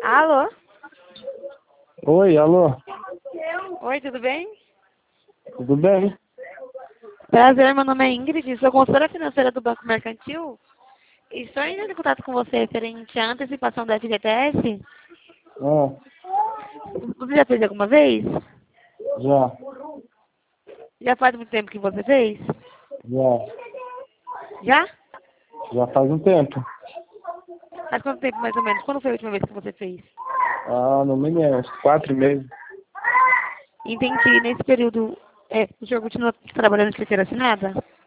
Alô? Oi, alô, Oi, tudo bem? tudo bem? Prazer, meu nome é Ingrid, sou consultora financeira do Banco Mercantil e estou entrando em contato com você referente à antecipação da FGTS. Ah, Você já fez alguma vez? já, Já faz muito tempo que você fez? já, Já? já faz um tempo. Faz quanto tempo mais ou menos? Quando foi a última vez que você fez? Ah, não me lembro, uns 4 meses. Entendi. Nesse período, o senhor continua trabalhando de carteira assinada?